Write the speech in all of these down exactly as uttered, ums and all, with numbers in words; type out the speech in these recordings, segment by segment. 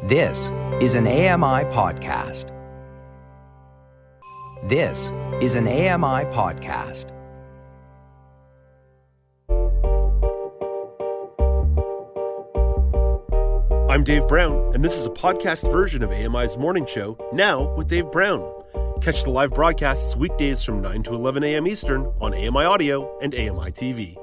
This is an A M I podcast. This is an A M I podcast. I'm Dave Brown, and this is a podcast version of A M I's Morning Show, Now with Dave Brown. Catch the live broadcasts weekdays from nine to eleven a.m. Eastern on A M I Audio and A M I T V.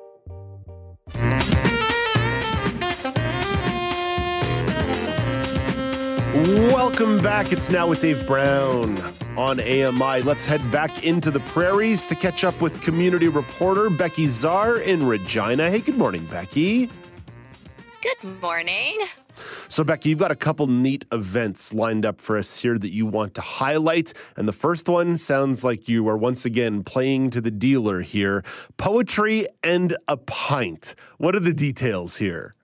Welcome back. It's Now with Dave Brown on A M I. Let's head back into the prairies to catch up with community reporter Becky Czar in Regina. Hey, good morning, Becky. Good morning. So, Becky, you've got a couple neat events lined up for us here that you want to highlight. And the first one sounds like you are once again playing to the dealer here. Poetry and a pint. What are the details here?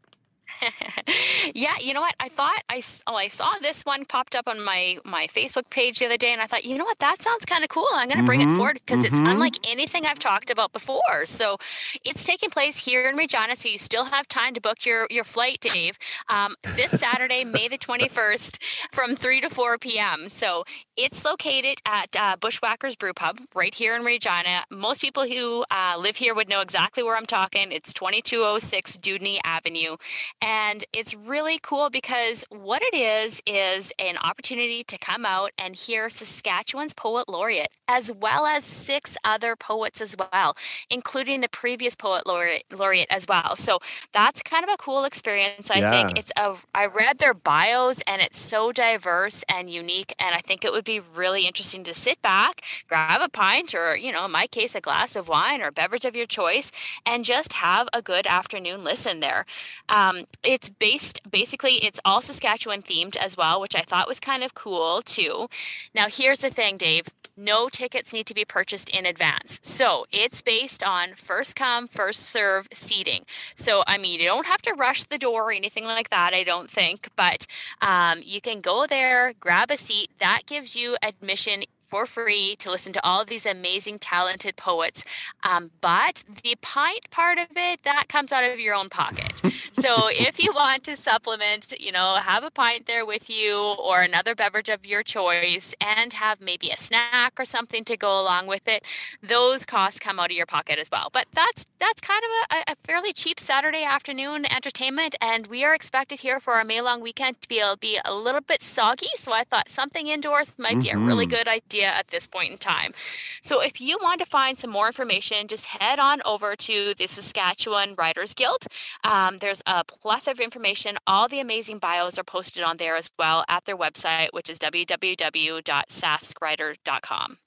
Yeah, you know what? I thought I, oh, I saw this one popped up on my, my Facebook page the other day, and I thought, you know what? That sounds kind of cool. I'm going to bring Mm-hmm, it forward because mm-hmm. it's unlike anything I've talked about before. So it's taking place here in Regina, so you still have time to book your, your flight, Dave, um, this Saturday, May the twenty-first from three to four p.m. So it's located at uh, Bushwhackers Brew Pub right here in Regina. Most people who uh, live here would know exactly where I'm talking. It's twenty-two oh six Dewdney Avenue. And it's really cool because what it is is an opportunity to come out and hear Saskatchewan's poet laureate, as well as six other poets as well, including the previous poet laureate, laureate as well. So that's kind of a cool experience. I Yeah. think it's a. I read their bios, and it's so diverse and unique, and I think it would be really interesting to sit back, grab a pint, or you know, in my case, a glass of wine or a beverage of your choice, and just have a good afternoon listen there. Um, it's based, basically, it's all Saskatchewan themed as well, which I thought was kind of cool too. Now, here's the thing, Dave. No tickets need to be purchased in advance. So it's based on first come, first serve seating. So, I mean, you don't have to rush the door or anything like that, I don't think. But um, you can go there, grab a seat. That gives you admission for free to listen to all of these amazing, talented poets. Um, but the pint part of it, that comes out of your own pocket. So if you want to supplement, you know, have a pint there with you or another beverage of your choice and have maybe a snack or something to go along with it, those costs come out of your pocket as well. But that's that's kind of a, a fairly cheap Saturday afternoon entertainment, and we are expected here for our May long weekend to be, be a little bit soggy. So I thought something indoors might be a really good idea at this point in time. So if you want to find some more information, just head on over to the Saskatchewan Writers Guild. Um, there's a plethora of information. All the amazing bios are posted on there as well at their website, which is w w w dot sask writer dot com.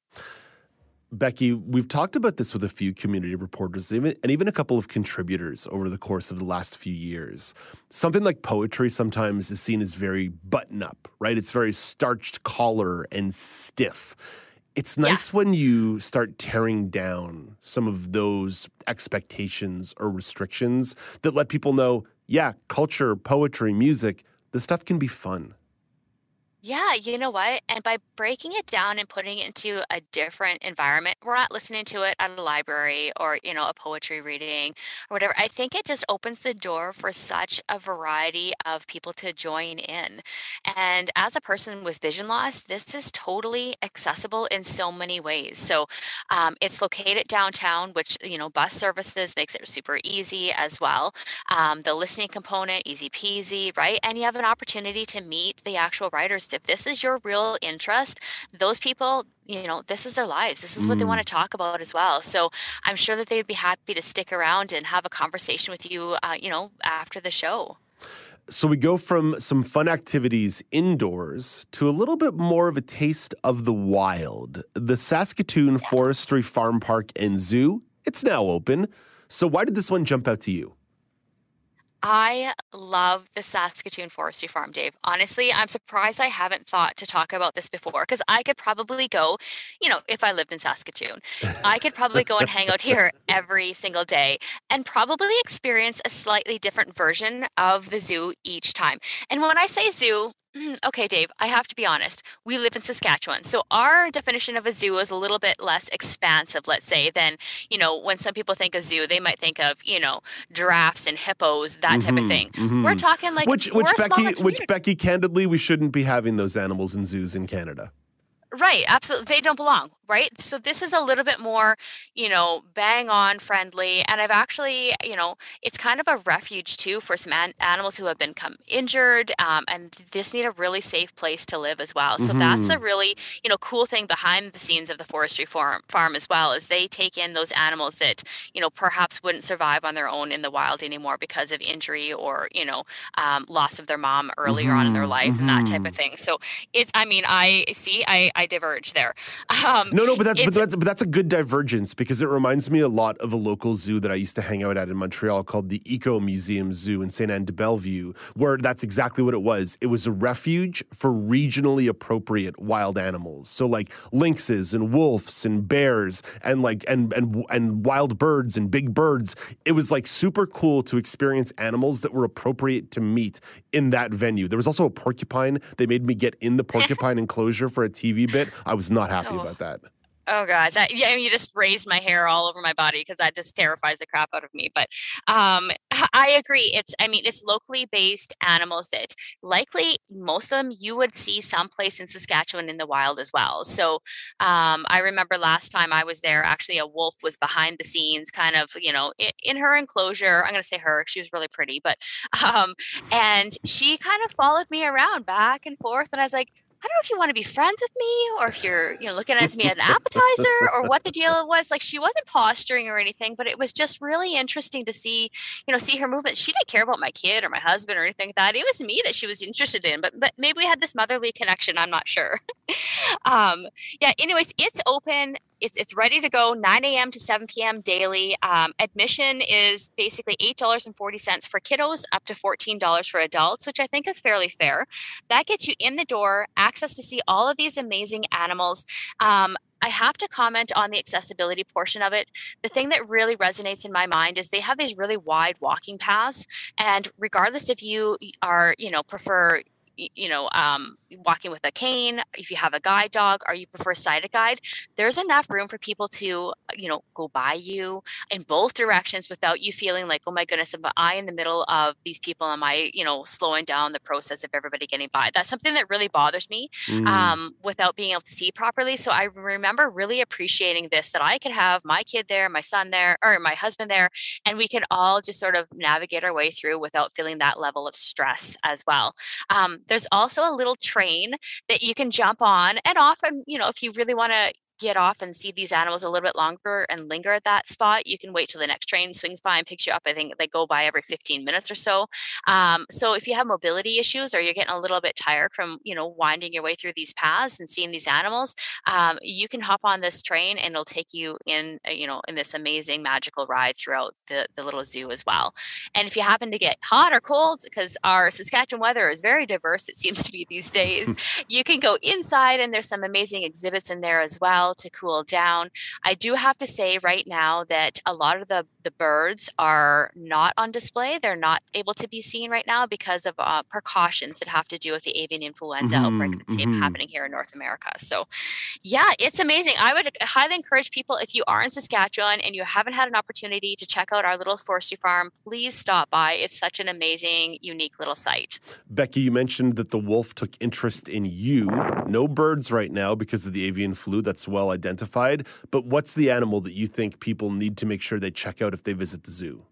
Becky, we've talked about this with a few community reporters even, and even a couple of contributors over the course of the last few years. Something like poetry sometimes is seen as very button-up, right? It's very starched collar and stiff. It's nice yeah. when you start tearing down some of those expectations or restrictions that let people know, yeah, culture, poetry, music, this stuff can be fun. Yeah, you know what? And by breaking it down and putting it into a different environment, we're not listening to it at a library or, you know, a poetry reading or whatever. I think it just opens the door for such a variety of people to join in. And as a person with vision loss, this is totally accessible in so many ways. So um, it's located downtown, which, you know, bus services makes it super easy as well. Um, the listening component, easy peasy, right? And you have an opportunity to meet the actual writers. If this is your real interest, those people, you know, this is their lives. This is what mm. they want to talk about as well. So I'm sure that they'd be happy to stick around and have a conversation with you, uh, you know, after the show. So we go from some fun activities indoors to a little bit more of a taste of the wild. The Saskatoon yeah. Forestry Farm Park and Zoo, it's now open. So why did this one jump out to you? I love the Saskatoon Forestry Farm, Dave. Honestly, I'm surprised I haven't thought to talk about this before because I could probably go, you know, if I lived in Saskatoon, I could probably go and hang out here every single day and probably experience a slightly different version of the zoo each time. And when I say zoo, Mm, Okay, Dave, I have to be honest. We live in Saskatchewan. So our definition of a zoo is a little bit less expansive, let's say, than, you know, when some people think of zoo, they might think of, you know, giraffes and hippos, that type of Hmm. thing. We're Hmm. talking like Which, we're which a smaller Becky, which community. Becky, candidly, we shouldn't be having those animals in zoos in Canada. Right, absolutely. They don't belong, right? So this is a little bit more, you know, bang on friendly. And I've actually, you know, it's kind of a refuge too for some an animals who have been come injured um, and just need a really safe place to live as well. So that's a Hmm. really, you know, cool thing behind the scenes of the forestry farm, farm as well, is they take in those animals that, you know, perhaps wouldn't survive on their own in the wild anymore because of injury or, you know, um, loss of their mom earlier on in their Hmm. life and that type Hmm. of thing. So it's, I mean, I see, I, I diverge there. Um, No, no, but that's but it's that's but that's a good divergence because it reminds me a lot of a local zoo that I used to hang out at in Montreal called the Eco Museum Zoo in Saint Anne de Bellevue, where that's exactly what it was. It was a refuge for regionally appropriate wild animals. So like lynxes and wolves and bears and like and and and wild birds and big birds. It was like super cool to experience animals that were appropriate to meet in that venue. There was also a porcupine. They made me get in the porcupine enclosure for a T V bit. I was not happy oh about that. oh god, that yeah, I mean, you just raised my hair all over my body because that just terrifies the crap out of me. But um, I agree. It's I mean, it's locally based animals that likely most of them you would see someplace in Saskatchewan in the wild as well. So um, I remember last time I was there, actually a wolf was behind the scenes, kind of you know in, in her enclosure. I'm going to say her. She was really pretty, but um, and she kind of followed me around back and forth, and I was like. I don't know if you want to be friends with me or if you're, you know, looking at me as an appetizer or what the deal was. Like she wasn't posturing or anything, but it was just really interesting to see, you know, see her movement. She didn't care about my kid or my husband or anything like that. It was me that she was interested in, but but maybe we had this motherly connection. I'm not sure. um, yeah. Anyways, it's open. It's it's ready to go. nine a m to seven p m daily. Um, admission is basically eight dollars and forty cents for kiddos, up to fourteen dollars for adults, which I think is fairly fair. That gets you in the door, access to see all of these amazing animals. Um, I have to comment on the accessibility portion of it. The thing that really resonates in my mind is they have these really wide walking paths, and regardless if you are, you know, prefer you know, um, walking with a cane, if you have a guide dog, or you prefer sighted guide, there's enough room for people to, you know, go by you in both directions without you feeling like, oh my goodness, am I in the middle of these people? Am I, you know, slowing down the process of everybody getting by? That's something that really bothers me Mm. um, without being able to see properly. So I remember really appreciating this, that I could have my kid there, my son there, or my husband there, and we could all just sort of navigate our way through without feeling that level of stress as well. Um, there's also a little train that you can jump on, and often, you know, if you really want to get off and see these animals a little bit longer and linger at that spot, you can wait till the next train swings by and picks you up. I think they go by every fifteen minutes or so. Um, so if you have mobility issues or you're getting a little bit tired from, you know, winding your way through these paths and seeing these animals, um, you can hop on this train and it'll take you in, uh, you know, in this amazing magical ride throughout the, the little zoo as well. And if you happen to get hot or cold, because our Saskatchewan weather is very diverse, it seems to be these days, you can go inside and there's some amazing exhibits in there as well to cool down. I do have to say right now that a lot of the, the birds are not on display. They're not able to be seen right now because of uh, precautions that have to do with the avian influenza outbreak Hmm. that's Hmm. happening here in North America. So yeah, it's amazing. I would highly encourage people, if you are in Saskatchewan and you haven't had an opportunity to check out our little forestry farm, please stop by. It's such an amazing, unique little site. Becky, you mentioned that the wolf took interest in you. No birds right now because of the avian flu. That's well identified. But what's the animal that you think people need to make sure they check out if they visit the zoo?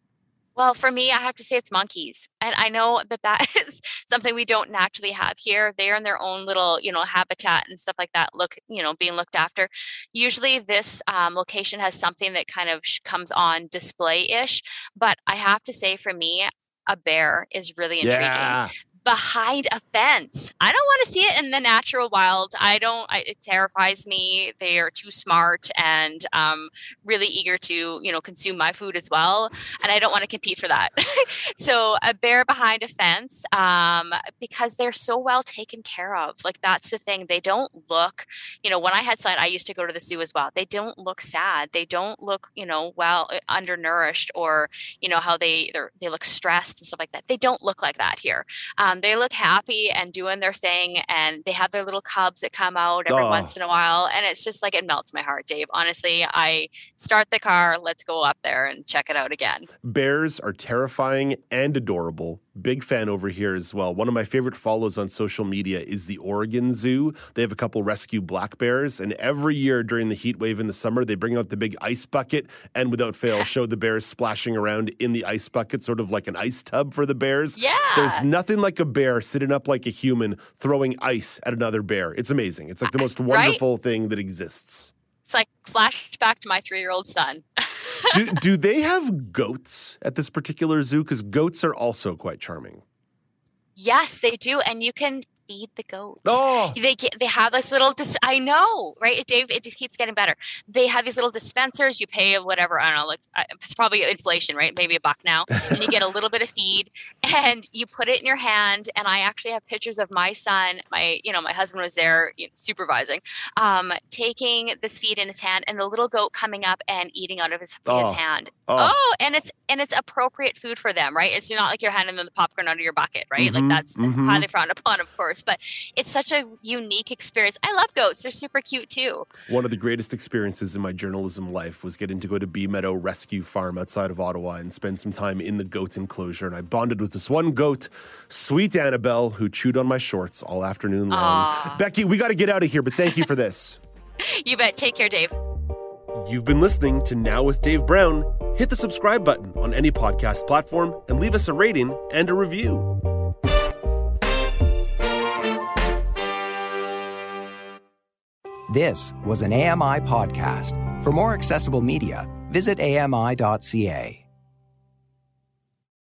Well, for me, I have to say it's monkeys. And I know that that is something we don't naturally have here. They're in their own little, you know, habitat and stuff like that, look, you know, being looked after. Usually this um, location has something that kind of sh- comes on display-ish. But I have to say for me, a bear is really intriguing Yeah. behind a fence. I don't want to see it in the natural wild. I don't, I, it terrifies me. They are too smart and um, really eager to, you know, consume my food as well. And I don't want to compete for that. So a bear behind a fence, um, because they're so well taken care of. Like that's the thing. They don't look, you know, when I had sight, I used to go to the zoo as well. They don't look sad. They don't look, you know, well uh, undernourished or, you know, how they, they look stressed and stuff like that. They don't look like that here. Um, Um, they look happy and doing their thing, and they have their little cubs that come out every Oh. once in a while. And it's just like, it melts my heart, Dave. Honestly, I start the car, let's go up there and check it out again. Bears are terrifying and adorable. Big fan over here as well. One of my favorite follows on social media is the Oregon Zoo. They have a couple rescue black bears, and every year during the heat wave in the summer, they bring out the big ice bucket and without fail show the bears splashing around in the ice bucket, sort of like an ice tub for the bears. Yeah. There's nothing like a bear sitting up like a human throwing ice at another bear. It's amazing. It's like the most wonderful right? thing that exists. It's like flashback to my three-year-old son. do, do they have goats at this particular zoo? Because goats are also quite charming. Yes, they do. And you can feed the goats. Oh, They get, they have this little, dis- I know, right? Dave, it just keeps getting better. They have these little dispensers. You pay whatever, I don't know, like uh, it's probably inflation, right? Maybe a buck now. And you get a little bit of feed and you put it in your hand. And I actually have pictures of my son, my, you know, my husband was there you know, supervising, um, taking this feed in his hand and the little goat coming up and eating out of his, Oh. his hand. Oh. Oh, and it's, and it's appropriate food for them, right? It's not like you're handing them the popcorn out of your bucket, right? Mhm, Like that's mhm. highly frowned upon, of course, but it's such a unique experience. I love goats. They're super cute too. One of the greatest experiences in my journalism life was getting to go to Bee Meadow Rescue Farm outside of Ottawa and spend some time in the goat enclosure. And I bonded with this one goat, sweet Annabelle, who chewed on my shorts all afternoon long. Aw. Becky, we got to get out of here, but thank you for this. You bet. Take care, Dave. You've been listening to Now with Dave Brown. Hit the subscribe button on any podcast platform and leave us a rating and a review. This was an A M I podcast. For more accessible media, visit A M I dot C A.